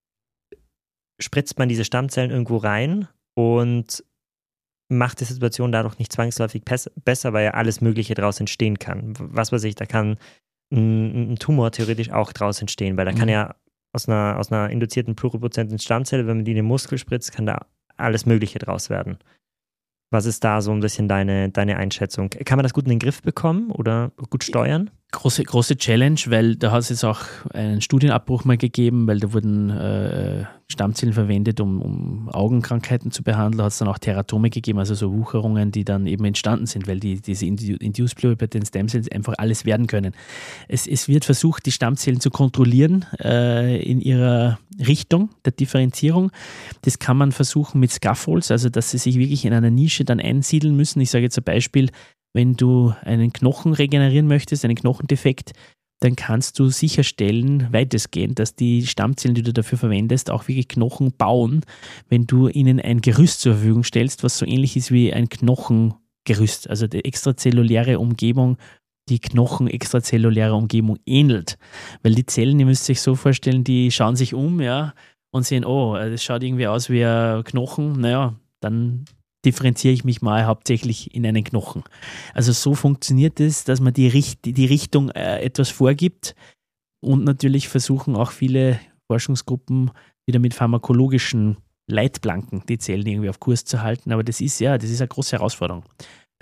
spritzt man diese Stammzellen irgendwo rein und macht die Situation dadurch nicht zwangsläufig besser, weil ja alles Mögliche daraus entstehen kann. Was weiß ich, da kann ein Tumor theoretisch auch daraus entstehen, weil da kann ja aus einer induzierten pluripotenten Stammzelle, wenn man die in den Muskel spritzt, kann da alles Mögliche draus werden. Was ist da so ein bisschen deine Einschätzung? Kann man das gut in den Griff bekommen oder gut steuern? Große Challenge, weil da hat es jetzt auch einen Studienabbruch mal gegeben, weil da wurden Stammzellen verwendet, um Augenkrankheiten zu behandeln. Da hat es dann auch Teratome gegeben, also so Wucherungen, die dann eben entstanden sind, weil diese Induced Pluripotent Stem Cells einfach alles werden können. Es wird versucht, die Stammzellen zu kontrollieren in ihrer Richtung der Differenzierung. Das kann man versuchen mit Scaffolds, also dass sie sich wirklich in einer Nische dann einsiedeln müssen. Ich sage jetzt ein Beispiel, wenn du einen Knochen regenerieren möchtest, einen Knochendefekt, dann kannst du sicherstellen, weitestgehend, dass die Stammzellen, die du dafür verwendest, auch wirklich Knochen bauen, wenn du ihnen ein Gerüst zur Verfügung stellst, was so ähnlich ist wie ein Knochengerüst, also die extrazelluläre Umgebung, die Knochen-extrazelluläre Umgebung ähnelt. Weil die Zellen, ihr müsst euch so vorstellen, die schauen sich um, ja, und sehen, oh, das schaut irgendwie aus wie ein Knochen, naja, dann differenziere ich mich mal hauptsächlich in einen Knochen. Also so funktioniert es, dass man die Richtung etwas vorgibt und natürlich versuchen auch viele Forschungsgruppen wieder mit pharmakologischen Leitplanken die Zellen irgendwie auf Kurs zu halten, aber das ist eine große Herausforderung.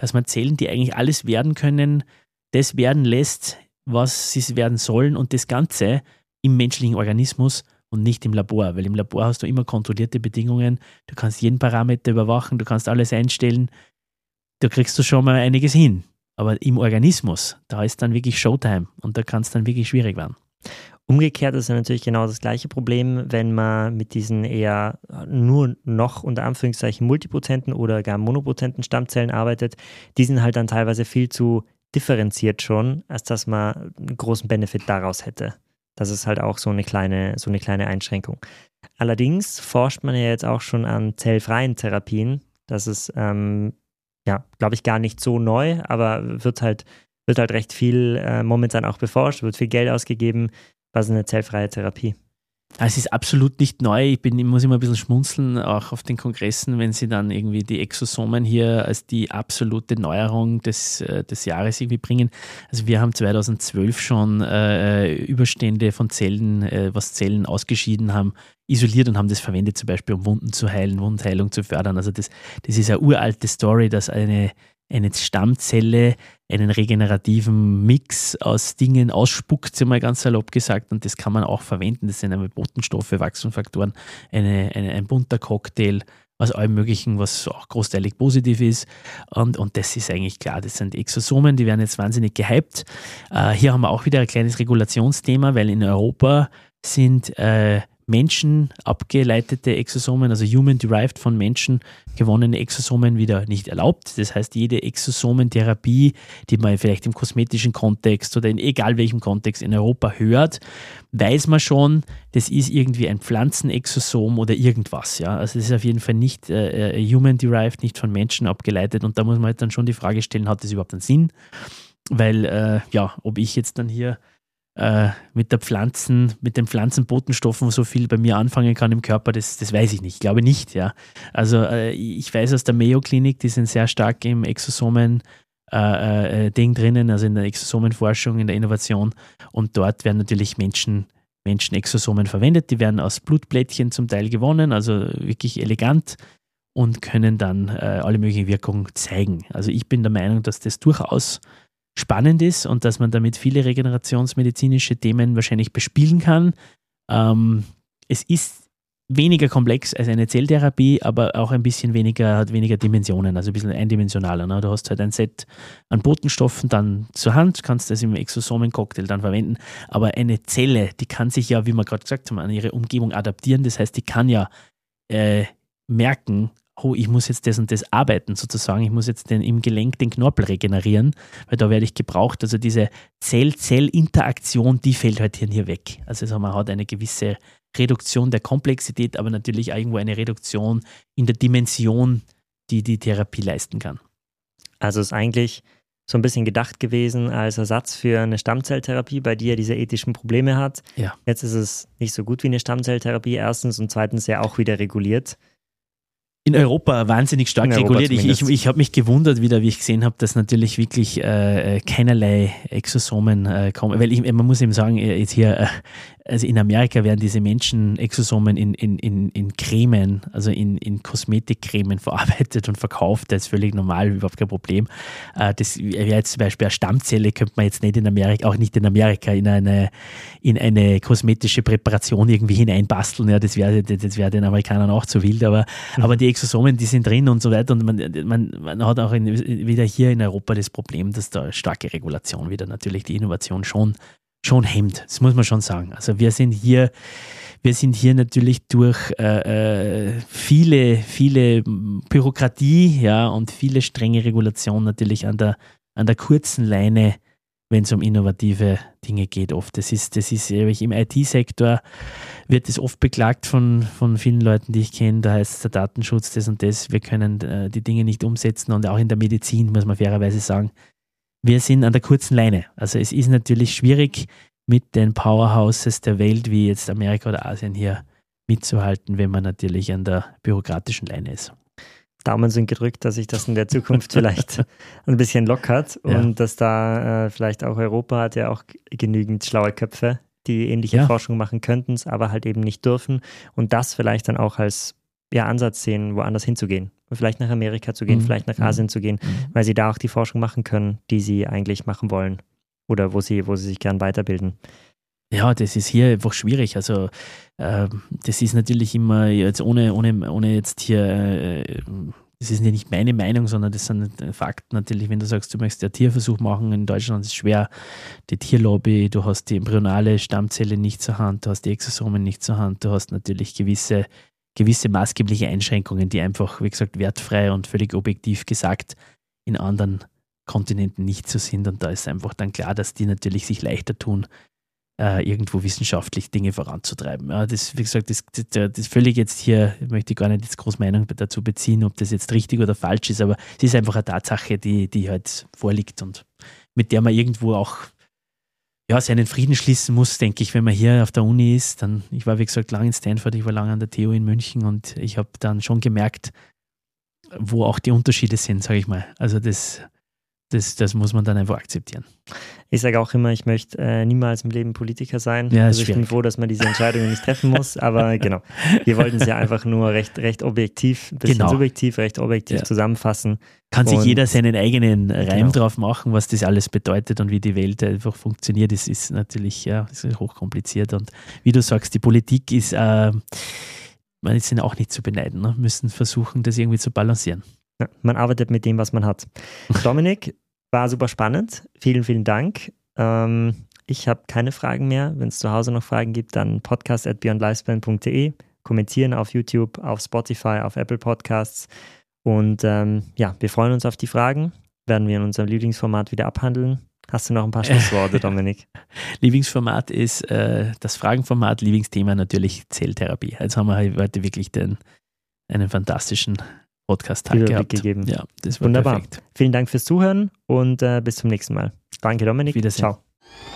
dass man Zellen, die eigentlich alles werden können, das werden lässt, was sie werden sollen und das Ganze im menschlichen Organismus und nicht im Labor, weil im Labor hast du immer kontrollierte Bedingungen, du kannst jeden Parameter überwachen, du kannst alles einstellen, da kriegst du schon mal einiges hin. Aber im Organismus, da ist dann wirklich Showtime und da kann es dann wirklich schwierig werden. Umgekehrt ist ja natürlich genau das gleiche Problem, wenn man mit diesen eher nur noch unter Anführungszeichen multipotenten oder gar monopotenten Stammzellen arbeitet. Die sind halt dann teilweise viel zu differenziert schon, als dass man einen großen Benefit daraus hätte. Das ist halt auch so eine kleine Einschränkung. Allerdings forscht man ja jetzt auch schon an zellfreien Therapien. Das ist, glaube ich, gar nicht so neu, aber wird halt recht viel momentan auch beforscht, wird viel Geld ausgegeben. Was ist eine zellfreie Therapie? Es ist absolut nicht neu. Ich muss immer ein bisschen schmunzeln, auch auf den Kongressen, wenn sie dann irgendwie die Exosomen hier als die absolute Neuerung des Jahres irgendwie bringen. Also wir haben 2012 schon Überstände von Zellen, was Zellen ausgeschieden haben, isoliert und haben das verwendet, zum Beispiel um Wunden zu heilen, Wundheilung zu fördern. Also das ist eine uralte Story, dass eine Stammzelle einen regenerativen Mix aus Dingen ausspuckt, mal ganz salopp gesagt, und das kann man auch verwenden. Das sind einmal Botenstoffe, Wachstumsfaktoren, ein bunter Cocktail aus allem Möglichen, was auch großteilig positiv ist. Und das ist eigentlich klar, das sind Exosomen, die werden jetzt wahnsinnig gehypt. Hier haben wir auch wieder ein kleines Regulationsthema, weil in Europa sind Menschen abgeleitete Exosomen, also human-derived von Menschen gewonnene Exosomen wieder nicht erlaubt. Das heißt, jede Exosomentherapie, die man vielleicht im kosmetischen Kontext oder in egal welchem Kontext in Europa hört, weiß man schon, das ist irgendwie ein Pflanzenexosom oder irgendwas. Ja? Also das ist auf jeden Fall nicht human-derived, nicht von Menschen abgeleitet, und da muss man halt dann schon die Frage stellen, hat das überhaupt einen Sinn? Weil, ob ich jetzt dann hier mit den Pflanzenbotenstoffen so viel bei mir anfangen kann im Körper, das weiß ich nicht. Ich glaube nicht, ja. Also ich weiß aus der Mayo Klinik, die sind sehr stark im Exosomen Ding drinnen, also in der Exosomenforschung, in der Innovation, und dort werden natürlich Menschen-Exosomen verwendet, die werden aus Blutplättchen zum Teil gewonnen, also wirklich elegant, und können dann alle möglichen Wirkungen zeigen. Also ich bin der Meinung, dass das durchaus spannend ist und dass man damit viele regenerationsmedizinische Themen wahrscheinlich bespielen kann. Es ist weniger komplex als eine Zelltherapie, aber auch ein bisschen hat weniger Dimensionen, also ein bisschen eindimensionaler. Ne? Du hast halt ein Set an Botenstoffen dann zur Hand, kannst das im Exosomen-Cocktail dann verwenden, aber eine Zelle, die kann sich ja, wie wir gerade gesagt haben, an ihre Umgebung adaptieren. Das heißt, die kann ja merken, ich muss jetzt das und das arbeiten sozusagen, ich muss jetzt im Gelenk den Knorpel regenerieren, weil da werde ich gebraucht. Also diese Zell-Zell-Interaktion, die fällt halt hier weg. Also man hat eine gewisse Reduktion der Komplexität, aber natürlich irgendwo eine Reduktion in der Dimension, die die Therapie leisten kann. Also ist eigentlich so ein bisschen gedacht gewesen als Ersatz für eine Stammzelltherapie, bei die ja diese ethischen Probleme hat. Ja. Jetzt ist es nicht so gut wie eine Stammzelltherapie, erstens, und zweitens ja auch wieder reguliert. In Europa wahnsinnig stark reguliert. Ich habe mich gewundert wieder, wie ich gesehen habe, dass natürlich wirklich keinerlei Exosomen kommen. Weil man muss eben sagen, jetzt hier, also in Amerika werden diese Menschen-Exosomen in Cremen, also in Kosmetikcremen verarbeitet und verkauft. Das ist völlig normal, überhaupt kein Problem. Das wäre jetzt zum Beispiel eine Stammzelle, könnte man jetzt nicht in Amerika, auch nicht in Amerika, in eine kosmetische Präparation irgendwie hineinbasteln. Ja, das wäre den Amerikanern auch zu wild, aber die Exosomen, die sind drin und so weiter, und man hat auch wieder hier in Europa das Problem, dass da starke Regulation wieder natürlich die Innovation schon hemmt. Das muss man schon sagen. Also wir sind hier natürlich durch viele Bürokratie, ja, und viele strenge Regulationen natürlich an der kurzen Leine, wenn es um innovative Dinge geht oft. Das ist im IT-Sektor wird es oft beklagt von vielen Leuten, die ich kenne, da heißt der Datenschutz das und das, wir können die Dinge nicht umsetzen, und auch in der Medizin muss man fairerweise sagen, wir sind an der kurzen Leine. Also es ist natürlich schwierig, mit den Powerhouses der Welt, wie jetzt Amerika oder Asien, hier mitzuhalten, wenn man natürlich an der bürokratischen Leine ist. Daumen sind gedrückt, dass sich das in der Zukunft vielleicht ein bisschen lockert, und dass da vielleicht auch Europa hat ja auch genügend schlaue Köpfe, die ähnliche Forschung machen könnten, aber halt eben nicht dürfen, und das vielleicht dann auch als Ansatz sehen, woanders hinzugehen. vielleicht nach Amerika zu gehen, vielleicht nach Asien zu gehen, weil sie da auch die Forschung machen können, die sie eigentlich machen wollen oder wo sie sich gern weiterbilden. Ja, das ist hier einfach schwierig. Also das ist natürlich immer jetzt ohne jetzt hier, das ist nicht meine Meinung, sondern das sind Fakten natürlich, wenn du sagst, du möchtest einen Tierversuch machen, in Deutschland ist es schwer, die Tierlobby, du hast die embryonale Stammzelle nicht zur Hand, du hast die Exosomen nicht zur Hand, du hast natürlich gewisse maßgebliche Einschränkungen, die einfach, wie gesagt, wertfrei und völlig objektiv gesagt in anderen Kontinenten nicht so sind und da ist einfach dann klar, dass die natürlich sich leichter tun, irgendwo wissenschaftlich Dinge voranzutreiben. Ja, das, wie gesagt, das völlig jetzt hier, ich möchte gar nicht jetzt groß Meinung dazu beziehen, ob das jetzt richtig oder falsch ist, aber es ist einfach eine Tatsache, die halt vorliegt und mit der man irgendwo auch seinen Frieden schließen muss, denke ich, wenn man hier auf der Uni ist. Dann, ich war, wie gesagt, lange in Stanford, ich war lange an der TU in München und ich habe dann schon gemerkt, wo auch die Unterschiede sind, sage ich mal. Also das muss man dann einfach akzeptieren. Ich sage auch immer, ich möchte niemals im Leben Politiker sein. Ja, also ich bin froh, dass man diese Entscheidungen nicht treffen muss, aber genau, wir wollten es ja einfach nur recht objektiv, ein bisschen subjektiv, recht objektiv zusammenfassen. Kann sich jeder seinen eigenen Reim drauf machen, was das alles bedeutet und wie die Welt einfach funktioniert. Das ist natürlich das ist hochkompliziert und wie du sagst, die Politik ist sind auch nicht zu beneiden, ne? Müssen versuchen, das irgendwie zu balancieren. Ja, man arbeitet mit dem, was man hat. Dominik, war super spannend. Vielen, vielen Dank. Ich habe keine Fragen mehr. Wenn es zu Hause noch Fragen gibt, dann podcast@beyondlifespan.de, kommentieren auf YouTube, auf Spotify, auf Apple Podcasts. Und wir freuen uns auf die Fragen. Werden wir in unserem Lieblingsformat wieder abhandeln. Hast du noch ein paar Schlussworte, Dominik? Lieblingsformat ist das Fragenformat, Lieblingsthema natürlich Zelltherapie. Jetzt haben wir heute wirklich einen fantastischen Podcast-Tag gehabt. Gegeben. Ja, das war wunderbar. Perfekt. Vielen Dank fürs Zuhören und bis zum nächsten Mal. Danke, Dominik. Wiedersehen. Ciao.